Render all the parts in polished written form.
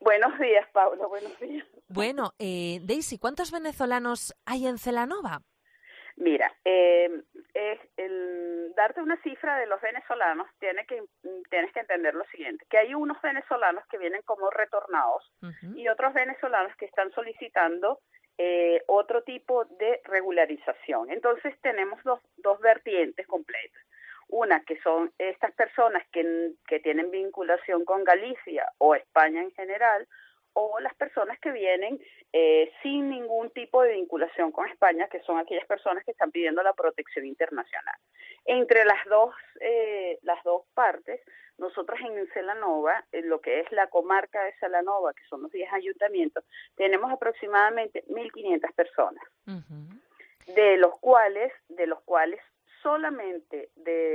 Buenos días, Paula, buenos días. Bueno, Daisy, ¿cuántos venezolanos hay en Celanova? Mira, darte una cifra de los venezolanos, tienes que entender lo siguiente, que hay unos venezolanos que vienen como retornados Ujú. y otros venezolanos que están solicitando otro tipo de regularización. Entonces tenemos dos vertientes completas. Una, que son estas personas que tienen vinculación con Galicia o España en general, o las personas que vienen sin ningún tipo de vinculación con España, que son aquellas personas que están pidiendo la protección internacional. Entre las dos partes, nosotros en Celanova, en lo que es la comarca de Celanova, que son los 10 ayuntamientos, tenemos aproximadamente 1.500 personas, Ujú. de los cuales solamente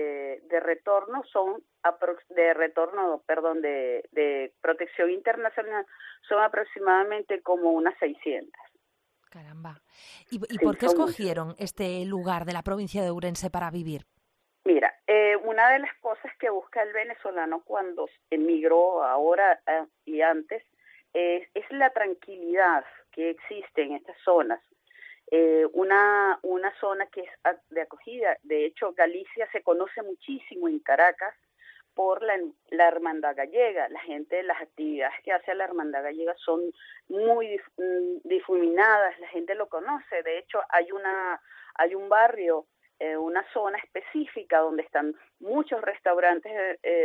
de protección internacional son aproximadamente como unas 600. Caramba. ¿Y Sí, por qué son muchos. escogieron este lugar de la provincia de Ourense para vivir? Mira, una de las cosas que busca el venezolano cuando emigró ahora y antes es la tranquilidad que existe en estas zonas. Una zona que es de acogida. De hecho, Galicia se conoce muchísimo en Caracas por la Hermandad Gallega. La gente, las actividades que hace la Hermandad Gallega son muy difuminadas, la gente lo conoce. De hecho, hay un barrio, una zona específica donde están muchos restaurantes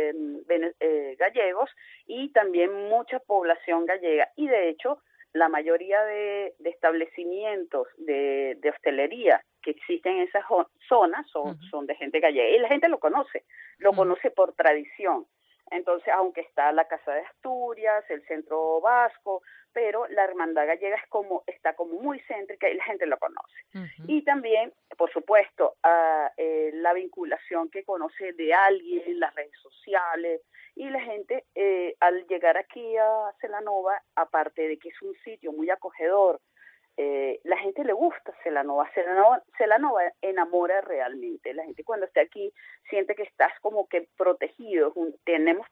gallegos y también mucha población gallega. Y de hecho, la mayoría de establecimientos de hostelería que existen en esas zonas Ujú. son de gente gallega. Y la gente lo Ujú. conoce por tradición. Entonces, aunque está la Casa de Asturias, el Centro Vasco, pero la Hermandad Gallega está como muy céntrica y la gente lo conoce. Ujú. Y también, por supuesto, la vinculación que conoce de alguien, las redes sociales, y la gente al llegar aquí a Celanova, aparte de que es un sitio muy acogedor, la gente le gusta Celanova. Celanova enamora realmente. La gente cuando está aquí siente que estás como que protegido. Tenemos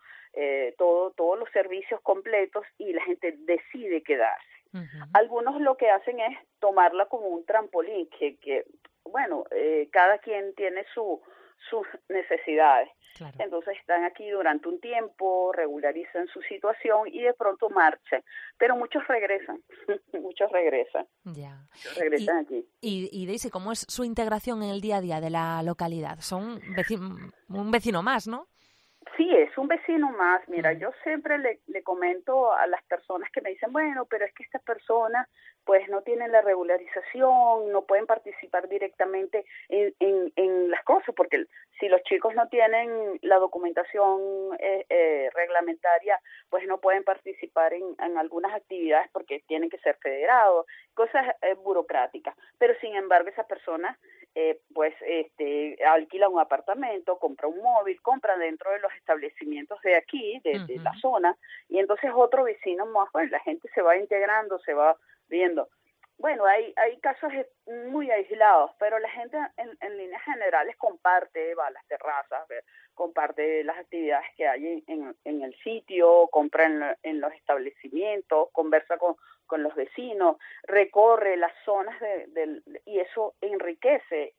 todos los servicios completos y la gente decide quedarse. Ujú. Algunos lo que hacen es tomarla como un trampolín, bueno, cada quien tiene sus necesidades. Claro. Entonces están aquí durante un tiempo, regularizan su situación y de pronto marchan. Pero muchos regresan, muchos regresan, Ya. muchos Y, regresan aquí. y Daisy, ¿cómo es su integración en el día a día de la localidad? Son un vecino más, ¿no? Sí, es un vecino más. Mira, Mm. yo siempre le comento a las personas que me dicen, bueno, pero es que estas personas pues no tienen la regularización, no pueden participar directamente en las cosas, porque si los chicos no tienen la documentación reglamentaria, pues no pueden participar en algunas actividades porque tienen que ser federados, cosas burocráticas. Pero sin embargo, esas personas alquila un apartamento, compra un móvil, compra dentro de los establecimientos de aquí, de la Ujú. zona, y entonces otro vecino más, pues la gente se va integrando, se va viendo. Bueno, hay casos muy aislados, pero la gente en líneas generales comparte, va a las terrazas, comparte las actividades que hay en el sitio, compra en los establecimientos, conversa con los vecinos, recorre las zonas y eso enriquece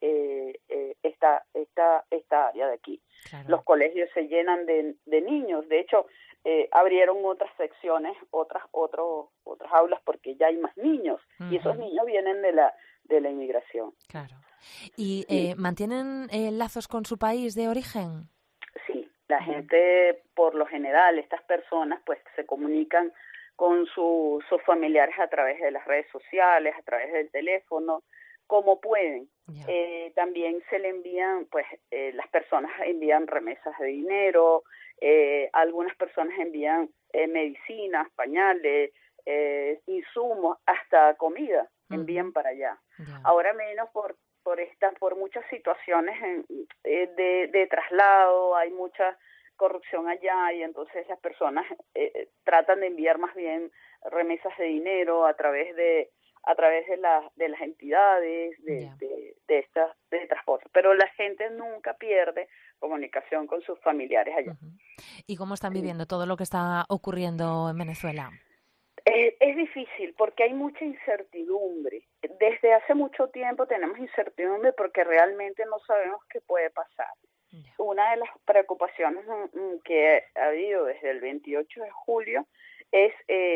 esta área de aquí. Claro. Los colegios se llenan de niños. De hecho, abrieron otras secciones, otras aulas porque ya hay más niños y esos Ujú. niños vienen de la inmigración. Claro. ¿Y Sí, mantienen lazos con su país de origen? sí, la Ujú. gente por lo general, estas personas pues se comunican con sus familiares a través de las redes sociales, a través del teléfono, como pueden. Ya. También se le envían, pues las personas envían remesas de dinero, algunas personas envían medicinas, pañales, insumos, hasta comida envían Ujú. para allá. Ya. Ahora menos por muchas situaciones de traslado, hay mucha corrupción allá y entonces las personas tratan de enviar más bien remesas de dinero a través de las entidades Ya. de transporte, pero la gente nunca pierde comunicación con sus familiares allá. Ujú. ¿Y cómo están Sí. viviendo todo lo que está ocurriendo en Venezuela? Es difícil porque hay mucha incertidumbre. Desde hace mucho tiempo tenemos incertidumbre porque realmente no sabemos qué puede pasar. Ya. Una de las preocupaciones que ha habido desde el 28 de julio es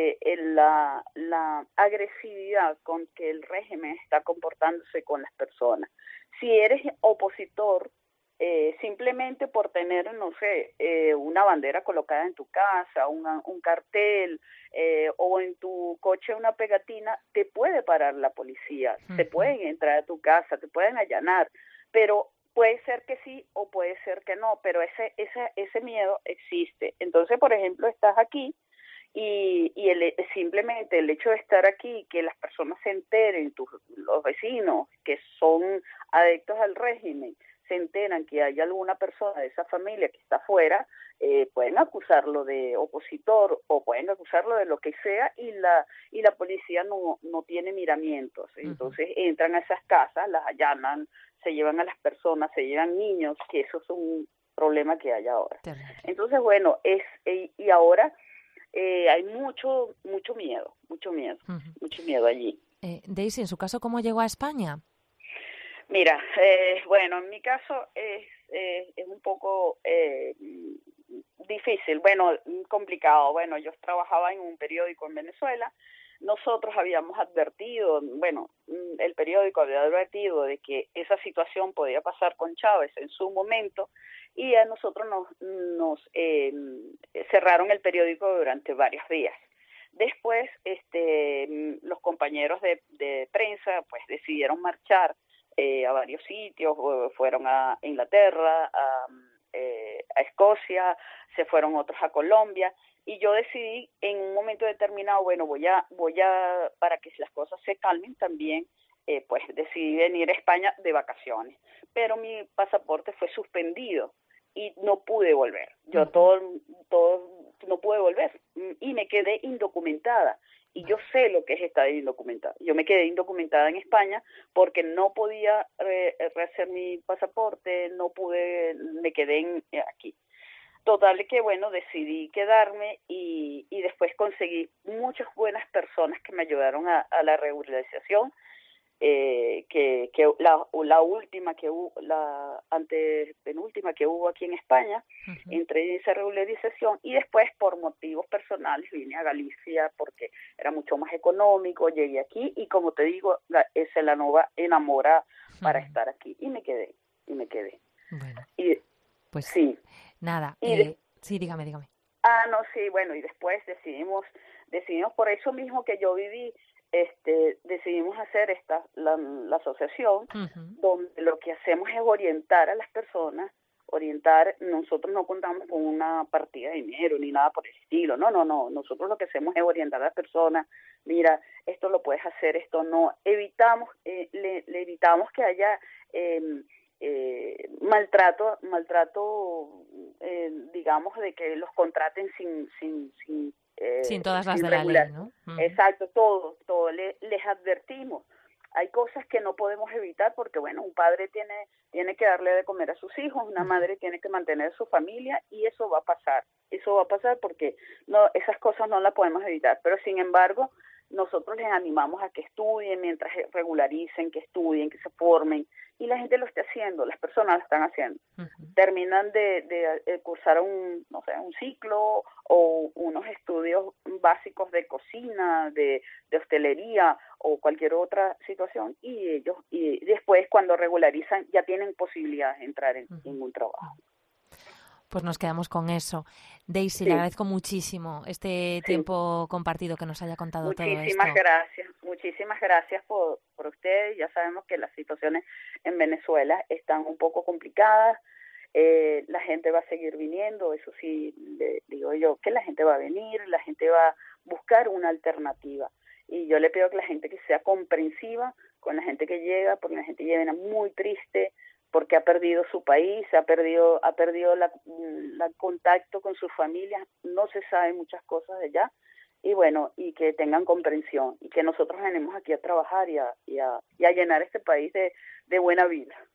la agresividad con que el régimen está comportándose con las personas. Si eres opositor, simplemente por tener, no sé, una bandera colocada en tu casa, un cartel o en tu coche una pegatina, te puede parar la policía, te Ujú. pueden entrar a tu casa, te pueden allanar, pero puede ser que sí o puede ser que no, pero ese miedo existe. Entonces, por ejemplo, estás aquí simplemente el hecho de estar aquí, que las personas se enteren, los vecinos que son adeptos al régimen, se enteran que hay alguna persona de esa familia que está afuera, pueden acusarlo de opositor o pueden acusarlo de lo que sea y la policía no tiene miramientos. Ujú. Entonces entran a esas casas, las allanan, se llevan a las personas, se llevan niños, que eso es un problema que hay ahora. Terrible. Entonces, bueno, y ahora hay Ujú. mucho miedo allí. Daisy, en su caso, ¿cómo llegó a España? Mira, bueno, en mi caso es un poco difícil, bueno, complicado. Bueno, yo trabajaba en un periódico en Venezuela. Nosotros habíamos advertido, bueno, el periódico había advertido de que esa situación podía pasar con Chávez en su momento y a nosotros nos cerraron el periódico durante varios días. Después, los compañeros de prensa, pues decidieron marchar a varios sitios, fueron a Inglaterra, a Escocia, se fueron otros a Colombia, y yo decidí en un momento determinado, bueno, para que las cosas se calmen también, pues decidí venir a España de vacaciones, pero mi pasaporte fue suspendido y no pude volver. Ujú. No pude volver y me quedé indocumentada. Y yo Vaya. sé lo que es estar indocumentada. Yo me quedé indocumentada en España porque no podía rehacer mi pasaporte, no pude, me quedé aquí. Total que bueno, decidí quedarme y después conseguí muchas buenas personas que me ayudaron a la regularización, que la última que hubo, la antepenúltima que hubo aquí en España, Ujú. entré en esa regularización y después por motivos personales vine a Galicia porque era mucho más económico, llegué aquí y como te digo, se la nova enamora para Ujú. estar aquí y me quedé. Bueno, Y pues sí, nada. y de, Sí, dígame, dígame. no, sí, bueno, y después decidimos por eso mismo que yo viví, decidimos hacer la asociación, Ujú. donde lo que hacemos es orientar a las personas, nosotros no contamos con una partida de dinero ni nada por el estilo, no, nosotros lo que hacemos es orientar a las personas, mira, esto lo puedes hacer, esto no, le evitamos que haya maltrato, digamos, de que los contraten Sin todas las sin de la ley, regular. ¿no? Ujú. Exacto, todo. Les advertimos. Hay cosas que no podemos evitar porque, bueno, un padre tiene que darle de comer a sus hijos, una Ya. madre tiene que mantener a su familia y eso va a pasar. Eso va a pasar porque no, esas cosas no las podemos evitar. Pero, sin embargo, nosotros les animamos a que estudien mientras regularicen, que estudien, que se formen. Y la gente lo está haciendo, las personas lo están haciendo. Ujú. Terminan de cursar no sé, un ciclo o unos estudios básicos de cocina, de hostelería o cualquier otra situación y después cuando regularizan ya tienen posibilidades de entrar Ujú. en un trabajo. Pues nos quedamos con eso. Daisy, le Sí, agradezco muchísimo este sí. tiempo compartido que nos haya contado todo esto. Muchísimas gracias por ustedes. Ya sabemos que las situaciones en Venezuela están un poco complicadas. La gente va a seguir viniendo, eso sí, le digo yo, que la gente va a venir, la gente va a buscar una alternativa. Y yo le pido que la gente que sea comprensiva con la gente que llega, porque la gente viene muy triste, porque ha perdido su país, ha perdido la contacto con su familia, no se sabe muchas cosas de allá, y bueno, y que tengan comprensión, y que nosotros venimos aquí a trabajar y a llenar este país de buena vida.